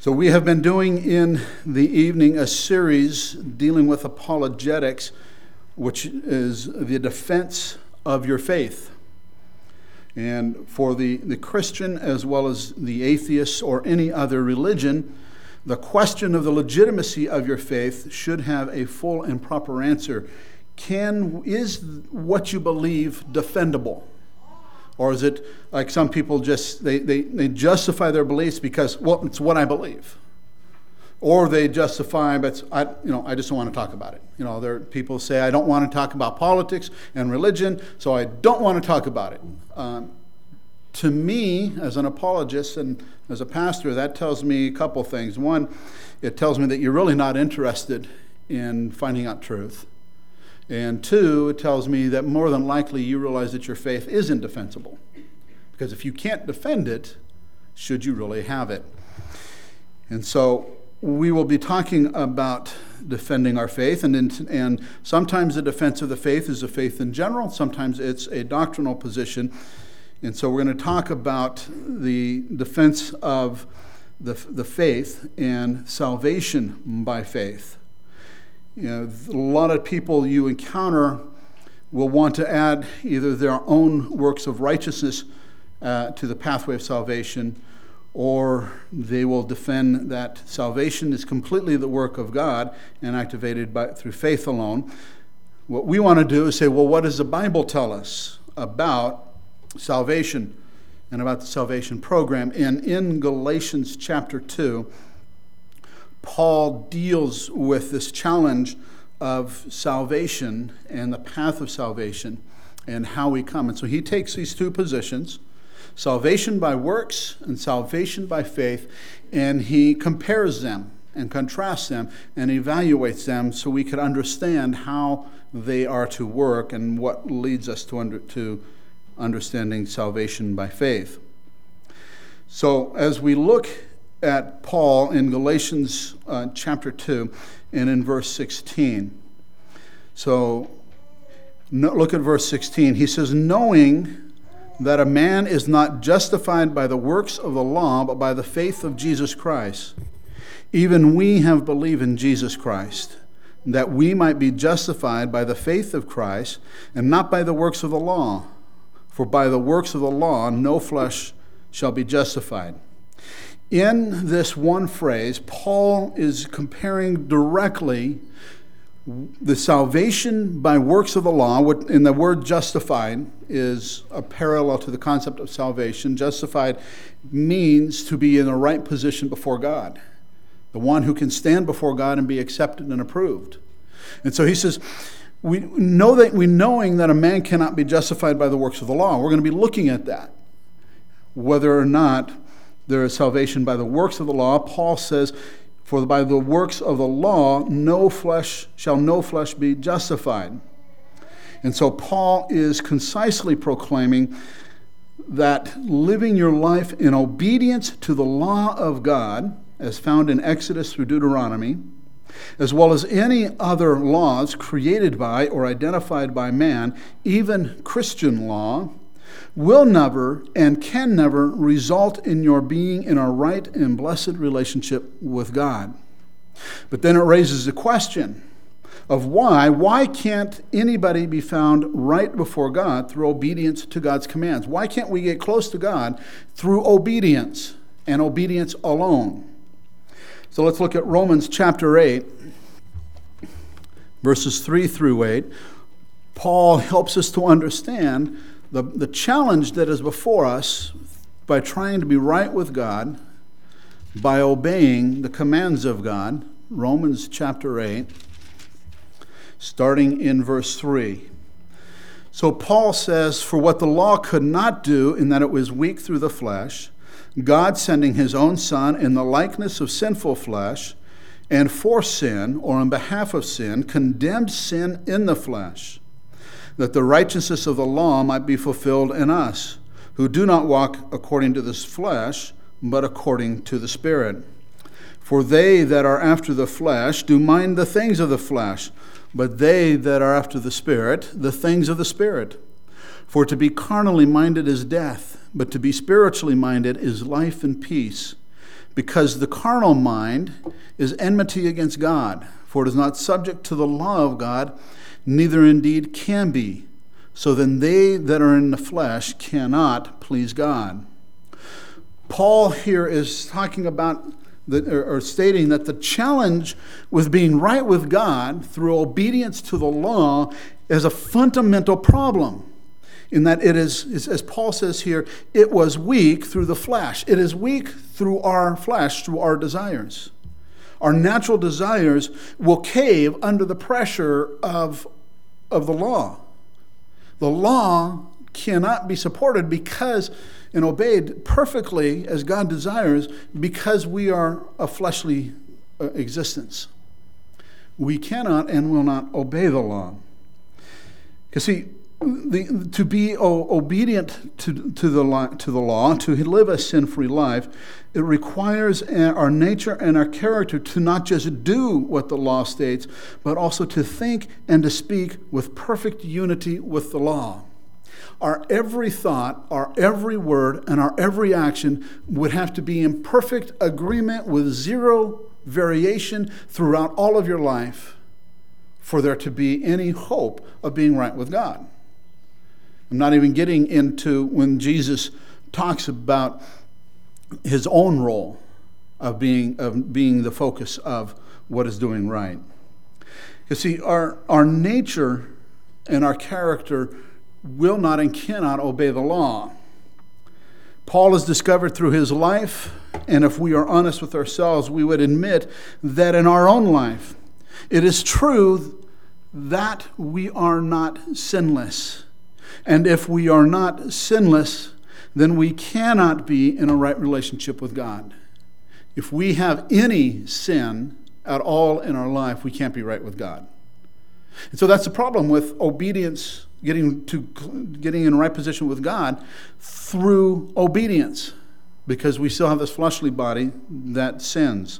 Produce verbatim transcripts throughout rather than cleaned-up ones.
So we have been doing in the evening a series dealing with apologetics, which is the defense of your faith. And for the, the Christian as well as the atheist or any other religion, the question of the legitimacy of your faith should have a full and proper answer. Can, is what you believe defendable? Or is it like some people just, they, they, they justify their beliefs because, well, it's what I believe. Or they justify, but I, you know, I just don't want to talk about it. You know, there are people say, I don't want to talk about politics and religion, so I don't want to talk about it. Um, to me, as an apologist and as a pastor, that tells me a couple things. One, it tells me that you're really not interested in finding out truth. And two, it tells me that more than likely you realize that your faith isn't defensible. Because if you can't defend it, should you really have it? And so we will be talking about defending our faith. And, in, and sometimes the defense of the faith is the faith in general. Sometimes it's a doctrinal position. And so we're going to talk about the defense of the, the faith and salvation by faith. You know, a lot of people you encounter will want to add either their own works of righteousness uh, to the pathway of salvation, or they will defend that salvation is completely the work of God and activated by through faith alone. What we want to do is say, well, what does the Bible tell us about salvation and about the salvation program? And in Galatians chapter two, Paul deals with this challenge of salvation and the path of salvation and how we come. And so he takes these two positions, salvation by works and salvation by faith, and he compares them and contrasts them and evaluates them so we could understand how they are to work and what leads us to, under, to understanding salvation by faith. So as we look at Paul in Galatians uh, chapter two and in verse sixteen. So no, look at verse sixteen. He says, knowing that a man is not justified by the works of the law, but by the faith of Jesus Christ. Even we have believed in Jesus Christ, that we might be justified by the faith of Christ, and not by the works of the law. For by the works of the law no flesh shall be justified. In this one phrase, Paul is comparing directly the salvation by works of the law, and the word justified is a parallel to the concept of salvation. Justified means to be in the right position before God, the one who can stand before God and be accepted and approved. And so he says, we know that we knowing that a man cannot be justified by the works of the law. We're going to be looking at that, whether or not there is salvation by the works of the law. Paul says, for by the works of the law, no flesh shall no flesh be justified. And so Paul is concisely proclaiming that living your life in obedience to the law of God, as found in Exodus through Deuteronomy, as well as any other laws created by or identified by man, even Christian law, will never and can never result in your being in a right and blessed relationship with God. But then it raises the question of why. Why can't anybody be found right before God through obedience to God's commands? Why can't we get close to God through obedience and obedience alone? So let's look at Romans chapter eight, verses three through eight. Paul helps us to understand The, the challenge that is before us by trying to be right with God, by obeying the commands of God. Romans chapter eight, starting in verse three. So Paul says, for what the law could not do in that it was weak through the flesh, God sending his own Son in the likeness of sinful flesh, and for sin, or on behalf of sin, condemned sin in the flesh, that the righteousness of the law might be fulfilled in us, who do not walk according to this flesh, but according to the Spirit. For they that are after the flesh do mind the things of the flesh, but they that are after the Spirit, the things of the Spirit. For to be carnally minded is death, but to be spiritually minded is life and peace. because the carnal mind is enmity against God, for it is not subject to the law of God, neither indeed can be. So then they that are in the flesh cannot please God. Paul here is talking about, the, or, or stating that the challenge with being right with God through obedience to the law is a fundamental problem. In that it is, as Paul says here, it was weak through the flesh. It is weak through our flesh, through our desires. Our natural desires will cave under the pressure of, of the law. The law cannot be supported because and obeyed perfectly as God desires because we are a fleshly existence. We cannot and will not obey the law. Because see, The, to be o- obedient to, to, the law, to the law, to live a sin-free life, it requires our nature and our character to not just do what the law states, but also to think and to speak with perfect unity with the law. Our every thought, our every word, and our every action would have to be in perfect agreement with zero variation throughout all of your life for there to be any hope of being right with God. I'm not even getting into when Jesus talks about his own role of being of being the focus of what is doing right. You see, our, our nature and our character will not and cannot obey the law. Paul has discovered through his life, and if we are honest with ourselves, we would admit that in our own life, it is true that we are not sinless. And if we are not sinless, then we cannot be in a right relationship with God. If we have any sin at all in our life, we can't be right with God. And so that's the problem with obedience, getting to getting in right position with God through obedience, because we still have this fleshly body that sins.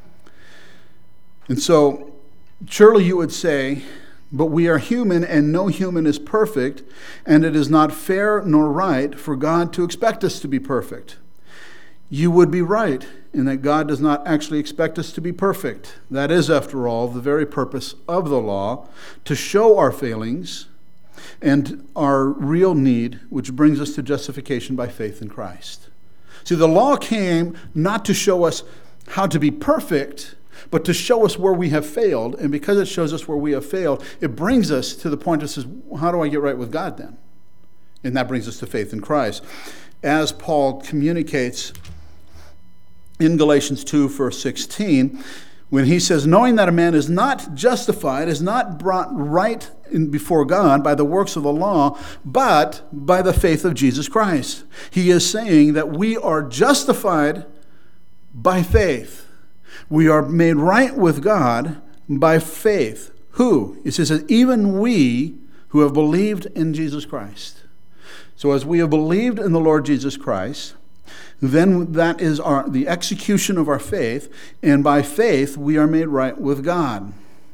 And so surely you would say, but we are human, and no human is perfect, and it is not fair nor right for God to expect us to be perfect. You would be right in that God does not actually expect us to be perfect. That is, after all, the very purpose of the law, to show our failings and our real need, which brings us to justification by faith in Christ. See, the law came not to show us how to be perfect, but to show us where we have failed. And because it shows us where we have failed, it brings us to the point that says, how do I get right with God then? And that brings us to faith in Christ. As Paul communicates in Galatians two, verse sixteen, when he says, knowing that a man is not justified, is not brought right in before God by the works of the law, but by the faith of Jesus Christ. He is saying that we are justified by faith. We are made right with God by faith. Who? It says that even we who have believed in Jesus Christ. So as we have believed in the Lord Jesus Christ, then that is our the execution of our faith, and by faith we are made right with God.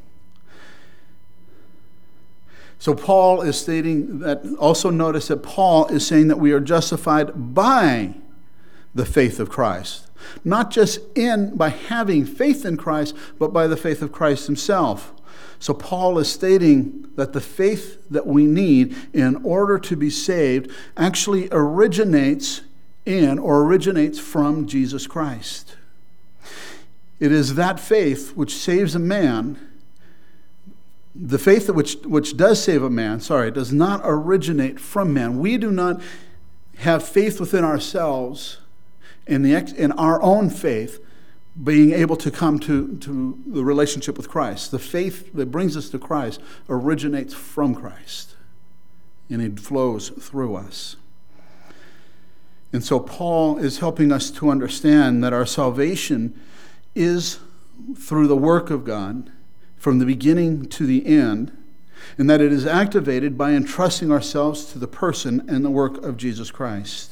So Paul is stating that, also notice that Paul is saying that we are justified by the faith of Christ. Not just in by having faith in Christ, but by the faith of Christ himself. So Paul is stating that the faith that we need in order to be saved actually originates in or originates from Jesus Christ. It is that faith which saves a man. The faith which, which does save a man, sorry, does not originate from man. We do not have faith within ourselves in the in our own faith, being able to come to, to the relationship with Christ. The faith that brings us to Christ originates from Christ, and it flows through us. And so Paul is helping us to understand that our salvation is through the work of God from the beginning to the end, and that it is activated by entrusting ourselves to the person and the work of Jesus Christ.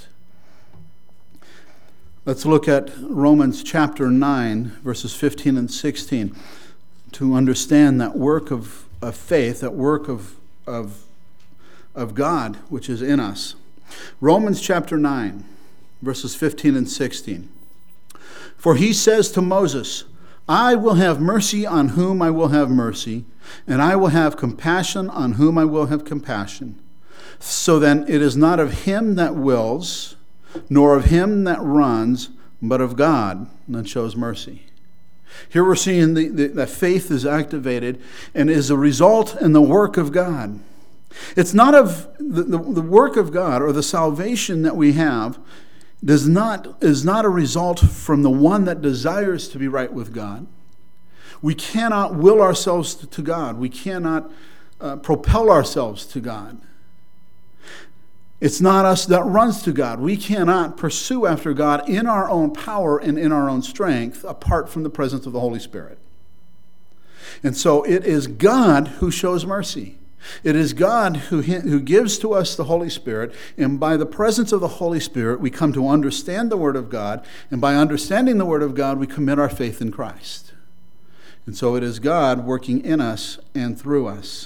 Let's look at Romans chapter nine, verses fifteen and sixteen, to understand that work of, of faith, that work of, of, of God which is in us. Romans chapter nine, verses fifteen and sixteen. For he says to Moses, I will have mercy on whom I will have mercy, and I will have compassion on whom I will have compassion. So then it is not of him that wills, nor of him that runs, but of God that shows mercy. Here we're seeing the, the, that faith is activated and is a result in the work of God. It's not of the, the, the work of God or the salvation that we have does not is not a result from the one that desires to be right with God. We cannot will ourselves to God. We cannot uh, propel ourselves to God. It's not us that runs to God. We cannot pursue after God in our own power and in our own strength apart from the presence of the Holy Spirit. And so it is God who shows mercy. It is God who, who gives to us the Holy Spirit, and by the presence of the Holy Spirit, we come to understand the Word of God, and by understanding the Word of God, we commit our faith in Christ. And so it is God working in us and through us.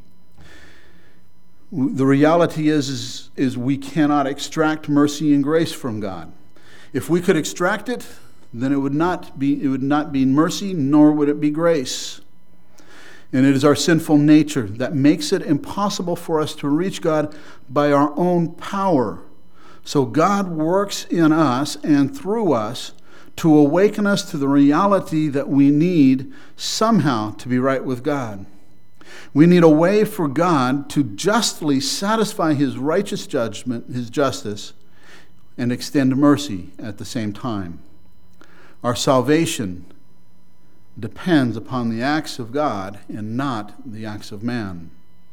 The reality is, is, is we cannot extract mercy and grace from God. If we could extract it, then it would not be, it would not be mercy, nor would it be grace. And it is our sinful nature that makes it impossible for us to reach God by our own power. So God works in us and through us to awaken us to the reality that we need somehow to be right with God. We need a way for God to justly satisfy his righteous judgment, his justice, and extend mercy at the same time. Our salvation depends upon the acts of God and not the acts of man.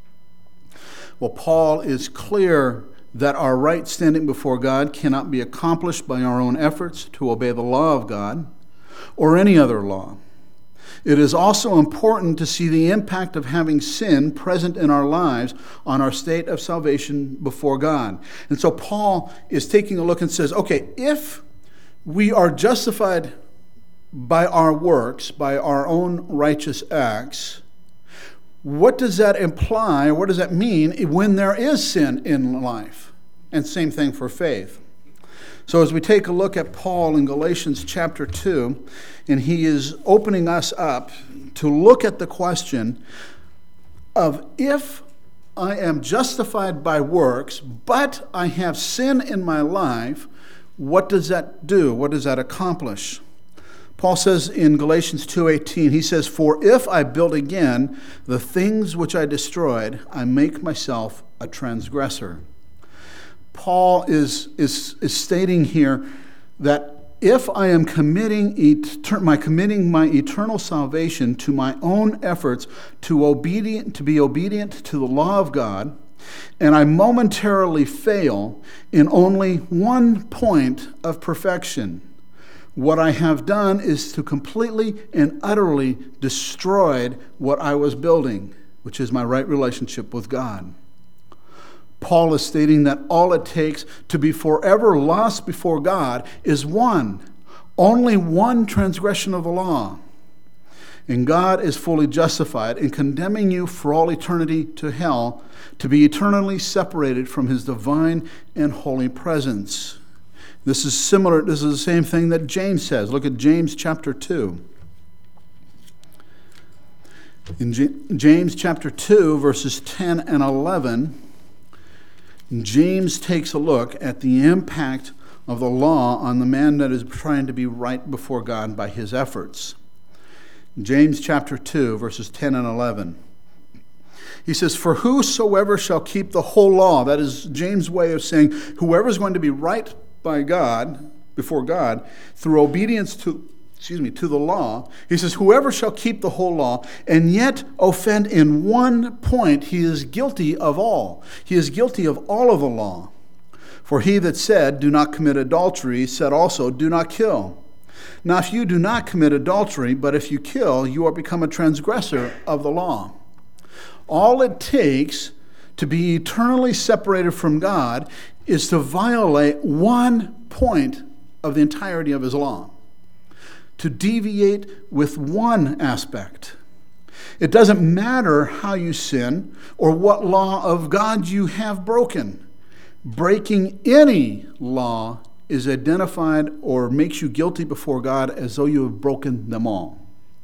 Well, Paul is clear that our right standing before God cannot be accomplished by our own efforts to obey the law of God or any other law. It is also important to see the impact of having sin present in our lives on our state of salvation before God. And so Paul is taking a look and says, okay, if we are justified by our works, by our own righteous acts, what does that imply? What does that mean when there is sin in life? And same thing for faith. So as we take a look at Paul in Galatians chapter two, and he is opening us up to look at the question of if I am justified by works, but I have sin in my life, what does that do? What does that accomplish? Paul says in Galatians two eighteen, he says, "For if I build again the things which I destroyed, I make myself a transgressor." Paul is, is, is stating here that if I am committing et- my committing my eternal salvation to my own efforts to obedient to be obedient to the law of God, and I momentarily fail in only one point of perfection, what I have done is to completely and utterly destroy what I was building, which is my right relationship with God. Paul is stating that all it takes to be forever lost before God is one, only one transgression of the law. And God is fully justified in condemning you for all eternity to hell, to be eternally separated from his divine and holy presence. This is similar, this is the same thing that James says. Look at James chapter two. In J- James chapter two, verses ten and eleven, James takes a look at the impact of the law on the man that is trying to be right before God by his efforts. James chapter two, verses ten and eleven. He says, "For whosoever shall keep the whole law," that is James' way of saying whoever is going to be right by God, before God, through obedience to, excuse me, to the law. He says, "Whoever shall keep the whole law and yet offend in one point, he is guilty of all. He is guilty of all of the law. For he that said, 'Do not commit adultery,' said also, 'Do not kill.' Now if you do not commit adultery, but if you kill, you are become a transgressor of the law." All it takes to be eternally separated from God is to violate one point of the entirety of his law, to deviate with one aspect. It doesn't matter how you sin or what law of God you have broken. Breaking any law is identified or makes you guilty before God as though you have broken them all.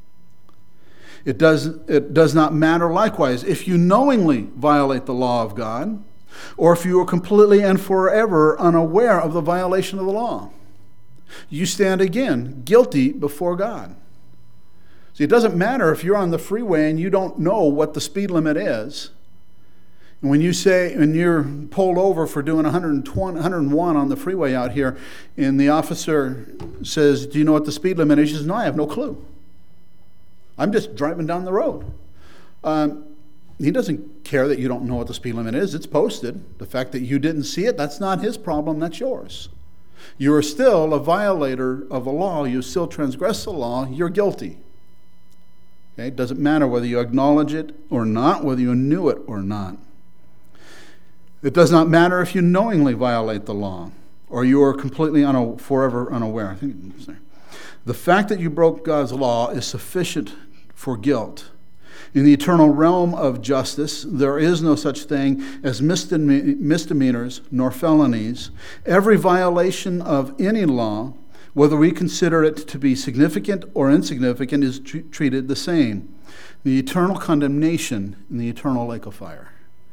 It does, it does not matter likewise if you knowingly violate the law of God, or if you are completely and forever unaware of the violation of the law. You stand again guilty before God. See, it doesn't matter if you're on the freeway and you don't know what the speed limit is. And when you say, when you're pulled over for doing one hundred twenty, one hundred one on the freeway out here, and the officer says, do you know what the speed limit is? He says, no, I have no clue. I'm just driving down the road. Um, he doesn't care that you don't know what the speed limit is. It's posted. The fact that you didn't see it, that's not his problem, that's yours. You are still a violator of the law. You still transgress the law. You're guilty. Okay? It doesn't matter whether you acknowledge it or not, whether you knew it or not. It does not matter if you knowingly violate the law or you are completely una- forever unaware. I think the fact that you broke God's law is sufficient for guilt. In the eternal realm of justice, there is no such thing as misdemeanors nor felonies. Every violation of any law, whether we consider it to be significant or insignificant, is tr- treated the same. The eternal condemnation in the eternal lake of fire.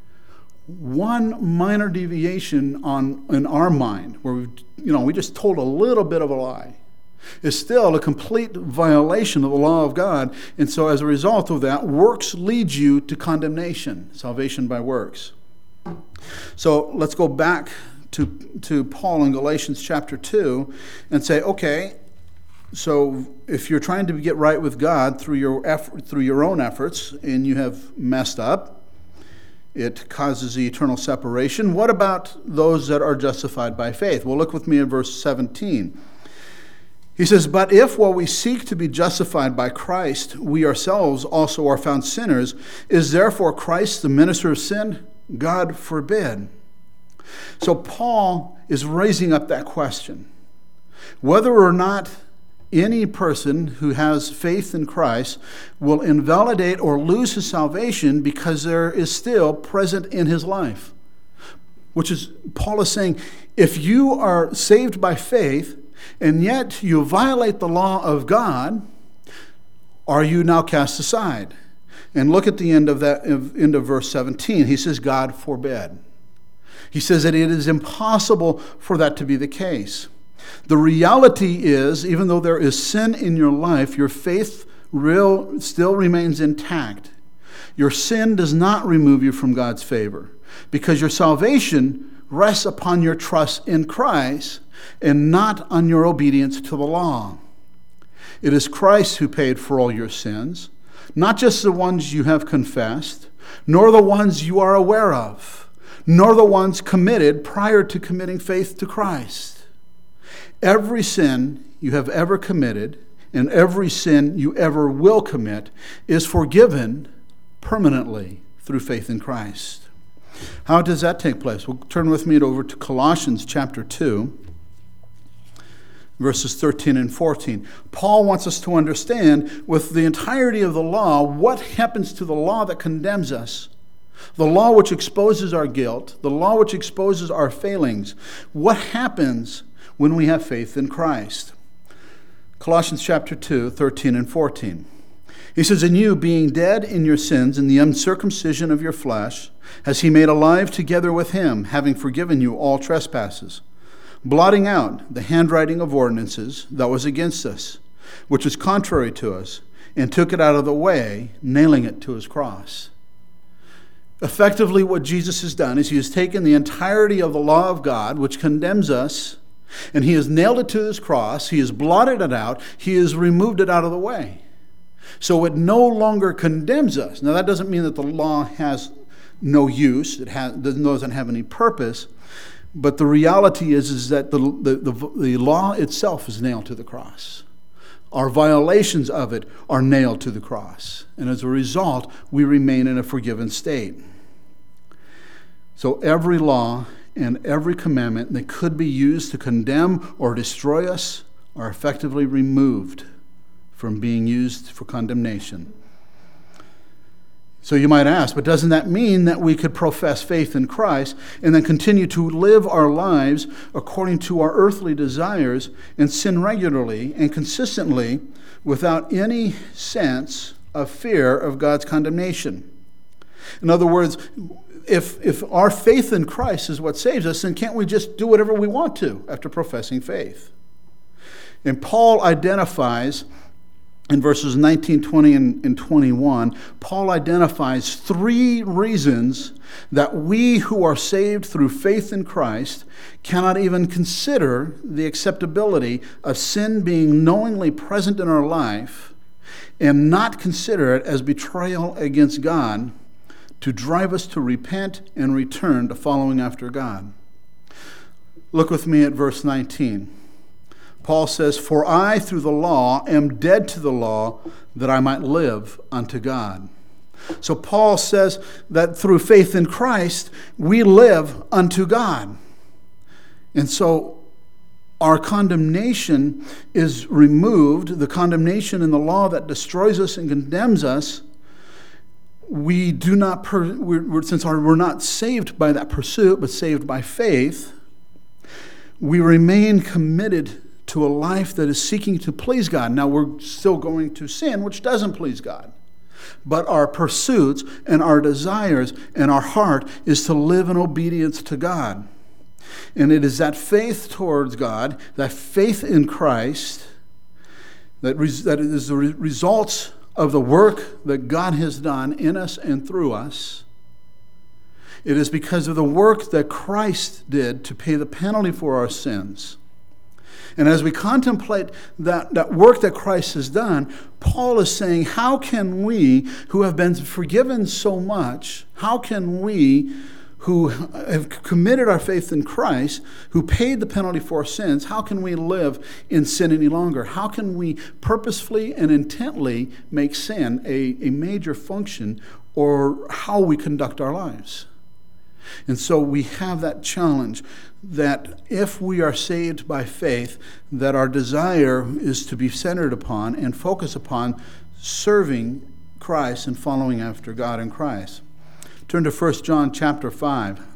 One minor deviation on in our mind, where we, you know, we just told a little bit of a lie, is still a complete violation of the law of God. And so as a result of that, works leads you to condemnation, salvation by works. So let's go back to, to Paul in Galatians chapter two and say, okay, so if you're trying to get right with God through your effort, through your own efforts, and you have messed up, it causes the eternal separation. What about those that are justified by faith? Well, look with me in verse seventeen. He says, but if while we seek to be justified by Christ, we ourselves also are found sinners, is therefore Christ the minister of sin? God forbid. So Paul is raising up that question. Whether or not any person who has faith in Christ will invalidate or lose his salvation because there is still present in his life. Which is, Paul is saying, if you are saved by faith, and yet you violate the law of God, are you now cast aside? And look at the end of that, end of verse seventeen. He says, God forbid. He says that it is impossible for that to be the case. The reality is, even though there is sin in your life, your faith real, still remains intact. Your sin does not remove you from God's favor, because your salvation rests upon your trust in Christ and not on your obedience to the law. It is Christ who paid for all your sins, not just the ones you have confessed, nor the ones you are aware of, nor the ones committed prior to committing faith to Christ. Every sin you have ever committed and every sin you ever will commit is forgiven permanently through faith in Christ. How does that take place? Well, turn with me over to Colossians chapter two. Verses thirteen and fourteen. Paul wants us to understand with the entirety of the law what happens to the law that condemns us, the law which exposes our guilt, the law which exposes our failings. What happens when we have faith in Christ? Colossians chapter two, thirteen and fourteen. He says, and you, being dead in your sins and the uncircumcision of your flesh, has he made alive together with him, having forgiven you all trespasses, blotting out the handwriting of ordinances that was against us, which was contrary to us, and took it out of the way, nailing it to his cross. Effectively, what Jesus has done is he has taken the entirety of the law of God, which condemns us, and he has nailed it to his cross. He has blotted it out. He has removed it out of the way. So it no longer condemns us. Now, that doesn't mean that the law has no use. It has, doesn't have any purpose. But the reality is, is that the, the, the, the law itself is nailed to the cross. Our violations of it are nailed to the cross. And as a result, we remain in a forgiven state. So every law and every commandment that could be used to condemn or destroy us are effectively removed from being used for condemnation. So you might ask, but doesn't that mean that we could profess faith in Christ and then continue to live our lives according to our earthly desires and sin regularly and consistently without any sense of fear of God's condemnation? In other words, if, if our faith in Christ is what saves us, then can't we just do whatever we want to after professing faith? And Paul identifies in verses nineteen, twenty, and, and twenty-one, Paul identifies three reasons that we who are saved through faith in Christ cannot even consider the acceptability of sin being knowingly present in our life and not consider it as betrayal against God to drive us to repent and return to following after God. Look with me at verse nineteen. Paul says, "For I, through the law, am dead to the law, that I might live unto God." So Paul says that through faith in Christ, we live unto God. And so our condemnation is removed, the condemnation in the law that destroys us and condemns us. We do not, per, we're, we're, since our, we're not saved by that pursuit, but saved by faith, we remain committed to a life that is seeking to please God. Now, we're still going to sin, which doesn't please God. But our pursuits and our desires and our heart is to live in obedience to God. And it is that faith towards God, that faith in Christ, that, res- that is the re- results of the work that God has done in us and through us. It is because of the work that Christ did to pay the penalty for our sins. And as we contemplate that, that work that Christ has done, Paul is saying, how can we who have been forgiven so much, how can we who have committed our faith in Christ, who paid the penalty for our sins, how can we live in sin any longer? How can we purposefully and intently make sin a, a major function or how we conduct our lives? And so we have that challenge that if we are saved by faith, that our desire is to be centered upon and focus upon serving Christ and following after God in Christ. Turn to First John chapter five.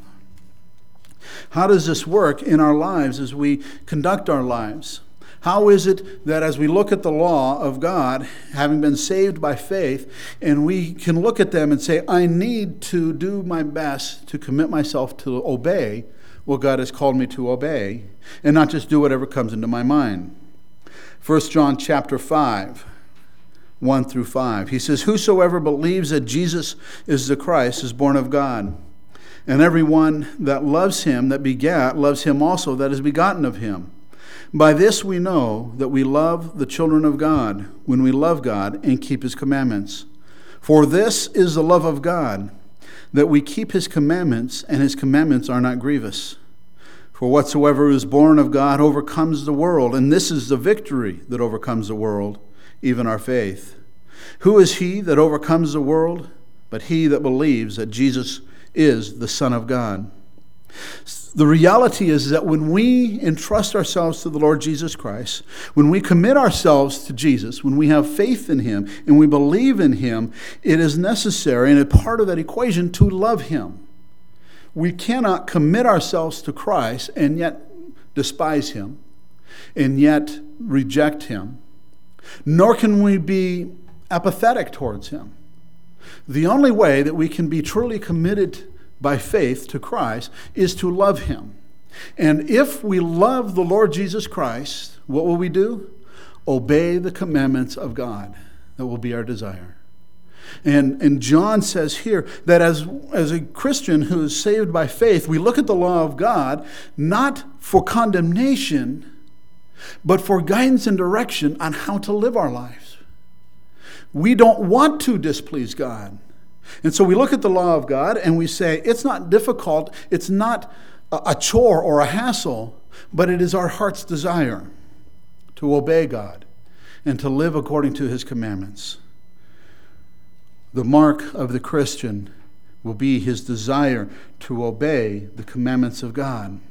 How does this work in our lives as we conduct our lives? How is it that as we look at the law of God, having been saved by faith, and we can look at them and say, I need to do my best to commit myself to obey what God has called me to obey, and not just do whatever comes into my mind? First John chapter five, one through five. He says, "Whosoever believes that Jesus is the Christ is born of God. And everyone that loves him that begat loves him also that is begotten of him. By this we know that we love the children of God, when we love God and keep his commandments. For this is the love of God, that we keep his commandments, and his commandments are not grievous. For whatsoever is born of God overcomes the world, and this is the victory that overcomes the world, even our faith. Who is he that overcomes the world? But he that believes that Jesus is the Son of God." The reality is that when we entrust ourselves to the Lord Jesus Christ, when we commit ourselves to Jesus, when we have faith in him and we believe in him, it is necessary and a part of that equation to love him. We cannot commit ourselves to Christ and yet despise him and yet reject him, nor can we be apathetic towards him. The only way that we can be truly committed by faith to Christ is to love him. And if we love the Lord Jesus Christ, what will we do? Obey the commandments of God. That will be our desire. And, and John says here that as, as a Christian who is saved by faith, we look at the law of God not for condemnation, but for guidance and direction on how to live our lives. We don't want to displease God. And so we look at the law of God and we say, it's not difficult, it's not a chore or a hassle, but it is our heart's desire to obey God and to live according to his commandments. The mark of the Christian will be his desire to obey the commandments of God.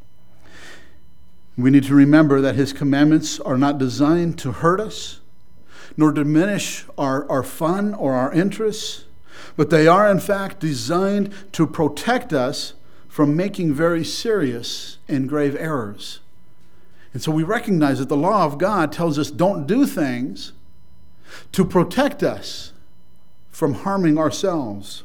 We need to remember that his commandments are not designed to hurt us, nor diminish our, our fun or our interests, but they are in fact designed to protect us from making very serious and grave errors. And so we recognize that the law of God tells us don't do things to protect us from harming ourselves.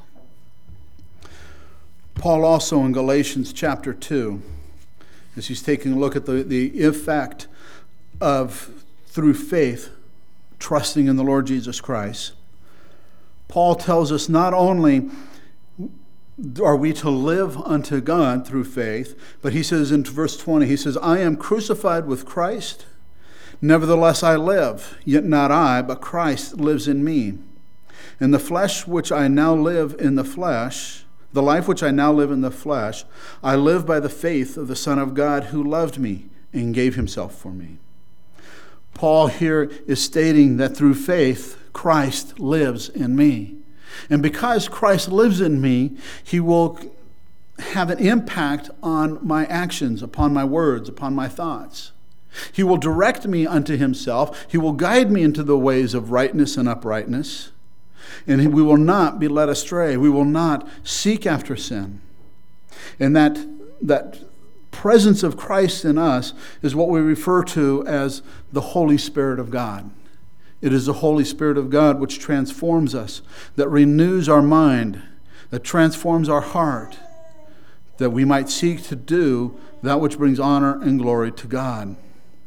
Paul also in Galatians chapter two, as he's taking a look at the, the effect of, through faith, trusting in the Lord Jesus Christ, Paul tells us not only are we to live unto God through faith, but he says in verse twenty, he says, I am crucified with Christ, nevertheless I live, yet not I, but Christ lives in me. In the flesh which I now live in the flesh, the life which I now live in the flesh, I live by the faith of the Son of God who loved me and gave himself for me. Paul here is stating that through faith, Christ lives in me. And because Christ lives in me, he will have an impact on my actions, upon my words, upon my thoughts. He will direct me unto himself. He will guide me into the ways of rightness and uprightness. And we will not be led astray. We will not seek after sin. And that, that presence of Christ in us is what we refer to as the Holy Spirit of God. It is the Holy Spirit of God which transforms us, that renews our mind, that transforms our heart, that we might seek to do that which brings honor and glory to God.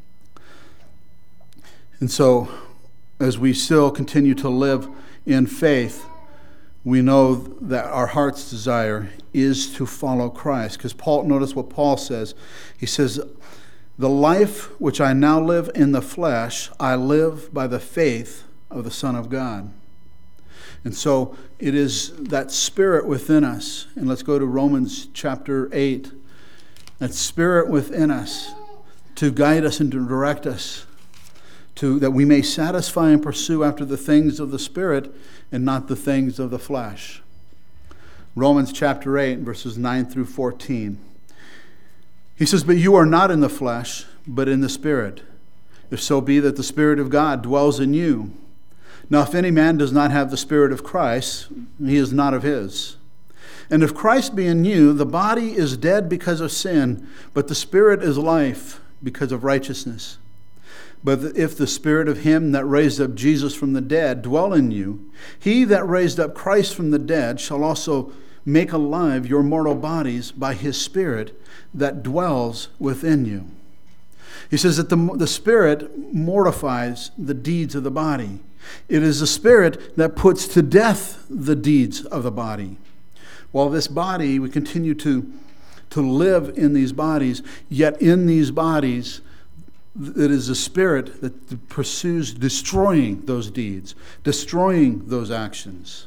And so, as we still continue to live in faith, we know that our heart's desire is to follow Christ. Because Paul, notice what Paul says. He says, the life which I now live in the flesh, I live by the faith of the Son of God. And so it is that spirit within us. And let's go to Romans chapter eight. That spirit within us to guide us and to direct us, to, that we may satisfy and pursue after the things of the Spirit and not the things of the flesh. Romans chapter eight, verses nine through fourteen. He says, but you are not in the flesh, but in the Spirit, if so be that the Spirit of God dwells in you. Now if any man does not have the Spirit of Christ, he is not of his. And if Christ be in you, the body is dead because of sin, but the Spirit is life because of righteousness. But if the Spirit of him that raised up Jesus from the dead dwell in you, he that raised up Christ from the dead shall also make alive your mortal bodies by his Spirit that dwells within you. He says that the, the Spirit mortifies the deeds of the body. It is the Spirit that puts to death the deeds of the body. While this body, we continue to, to live in these bodies, yet in these bodies, it is the Spirit that pursues destroying those deeds, destroying those actions.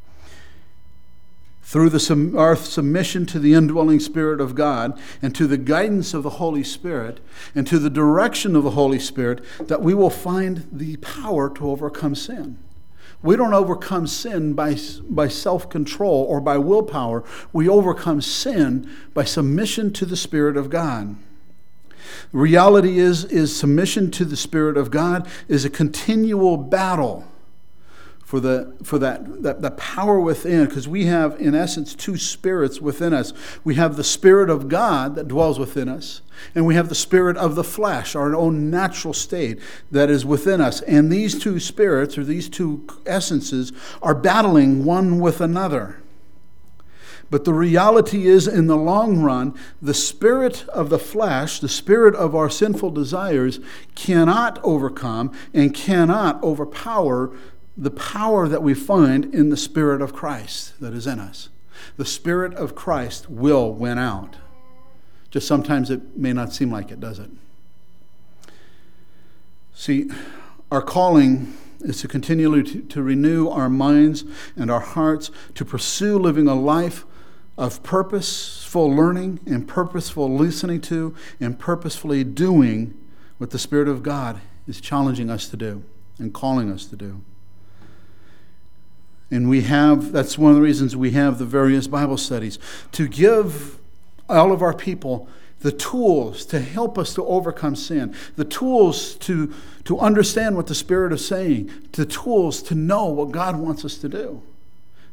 Through the, our submission to the indwelling Spirit of God and to the guidance of the Holy Spirit and to the direction of the Holy Spirit, that we will find the power to overcome sin. We don't overcome sin by, by self-control or by willpower. We overcome sin by submission to the Spirit of God. The reality is, is submission to the Spirit of God is a continual battle for the for that, that, that power within, because we have, in essence, two spirits within us. We have the Spirit of God that dwells within us, and we have the spirit of the flesh, our own natural state that is within us. And these two spirits, or these two essences, are battling one with another. But the reality is, in the long run, the spirit of the flesh, the spirit of our sinful desires, cannot overcome and cannot overpower the power that we find in the Spirit of Christ that is in us. The Spirit of Christ will win out. Just sometimes it may not seem like it, does it? See, our calling is to continually to, to renew our minds and our hearts, to pursue living a life of purposeful learning and purposeful listening to and purposefully doing what the Spirit of God is challenging us to do and calling us to do. And we have, that's one of the reasons we have the various Bible studies, to give all of our people the tools to help us to overcome sin, the tools to, to understand what the Spirit is saying, the tools to know what God wants us to do.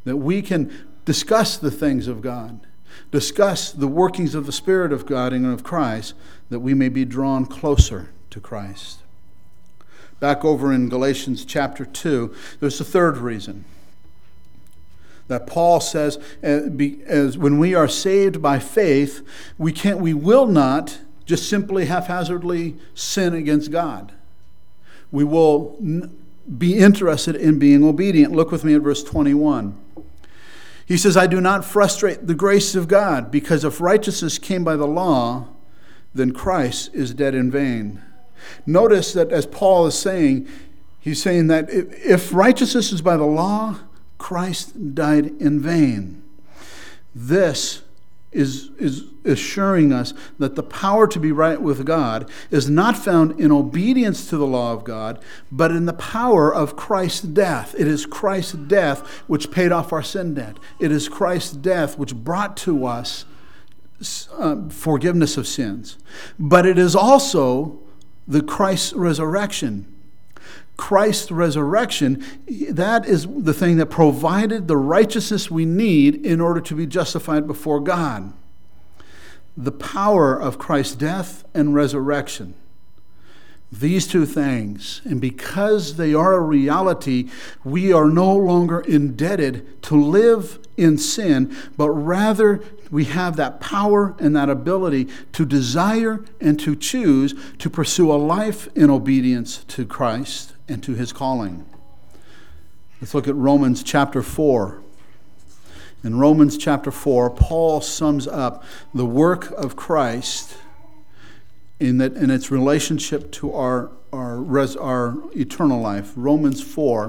that we can discuss the things of God, discuss the workings of the Spirit of God and of Christ, that we may be drawn closer to Christ. Back over in Galatians chapter two, there's a third reason that Paul says, as when we are saved by faith, we can't, we will not just simply haphazardly sin against God. We will be interested in being obedient. Look with me at verse twenty-one. He says, I do not frustrate the grace of God, because if righteousness came by the law, then Christ is dead in vain. Notice that as Paul is saying, he's saying that if righteousness is by the law, Christ died in vain. This is, is assuring us that the power to be right with God is not found in obedience to the law of God, but in the power of Christ's death. It is Christ's death which paid off our sin debt. It is Christ's death which brought to us uh, forgiveness of sins. But it is also the Christ's resurrection. Christ's resurrection, that is the thing that provided the righteousness we need in order to be justified before God. The power of Christ's death and resurrection. These two things, and because they are a reality, we are no longer indebted to live in sin, but rather we have that power and that ability to desire and to choose to pursue a life in obedience to Christ and to his calling. Let's look at Romans chapter four. In Romans chapter four, Paul sums up the work of Christ in that in its relationship to our our, res, our eternal life. Romans four,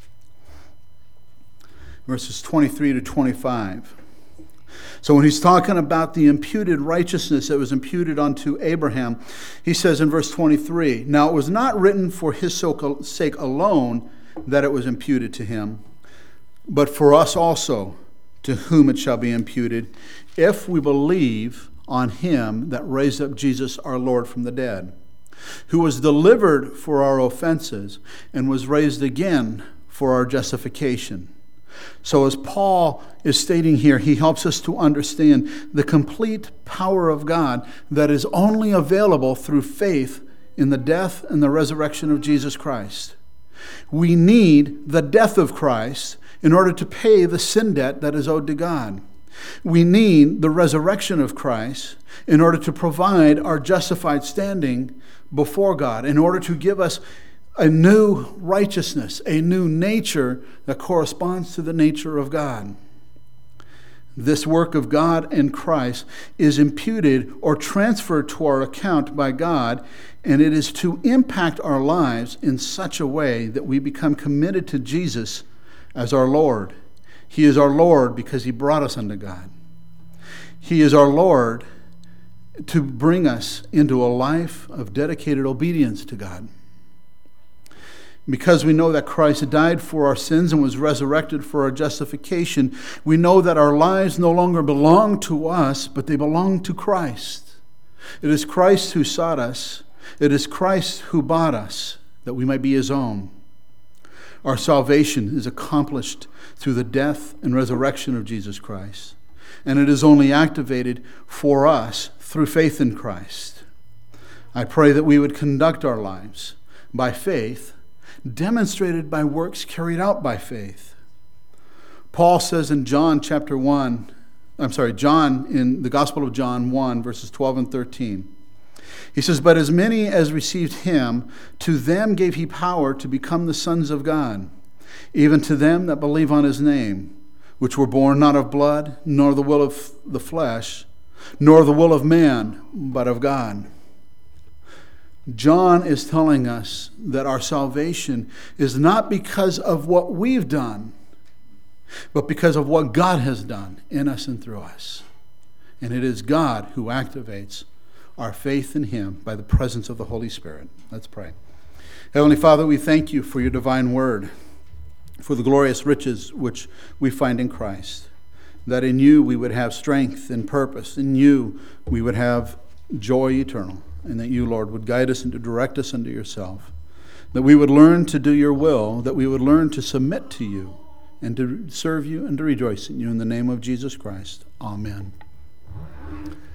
verses twenty-three to twenty-five. So when he's talking about the imputed righteousness that was imputed unto Abraham, he says in verse twenty-three, now it was not written for his sake alone that it was imputed to him, but for us also, to whom it shall be imputed, if we believe on him that raised up Jesus our Lord from the dead, who was delivered for our offenses and was raised again for our justification. So as Paul is stating here, he helps us to understand the complete power of God that is only available through faith in the death and the resurrection of Jesus Christ. We need the death of Christ in order to pay the sin debt that is owed to God. We need the resurrection of Christ in order to provide our justified standing before God, in order to give us a new righteousness, a new nature that corresponds to the nature of God. This work of God in Christ is imputed or transferred to our account by God, and it is to impact our lives in such a way that we become committed to Jesus as our Lord. He is our Lord because he brought us unto God. He is our Lord to bring us into a life of dedicated obedience to God. Because we know that Christ died for our sins and was resurrected for our justification, we know that our lives no longer belong to us, but they belong to Christ. It is Christ who sought us. It is Christ who bought us, that we might be his own. Our salvation is accomplished through the death and resurrection of Jesus Christ, and it is only activated for us through faith in Christ. I pray that we would conduct our lives by faith, demonstrated by works carried out by faith. Paul says in John chapter one, I'm sorry, John in the Gospel of John one, verses twelve and thirteen. He says, but as many as received him, to them gave he power to become the sons of God, even to them that believe on his name, which were born not of blood, nor the will of the flesh, nor the will of man, but of God. John is telling us that our salvation is not because of what we've done, but because of what God has done in us and through us. And it is God who activates our faith in him by the presence of the Holy Spirit. Let's pray. Heavenly Father, we thank you for your divine word, for the glorious riches which we find in Christ, that in you we would have strength and purpose, in you we would have joy eternal, and that you, Lord, would guide us and to direct us unto yourself, that we would learn to do your will, that we would learn to submit to you and to serve you and to rejoice in you. In the name of Jesus Christ, amen.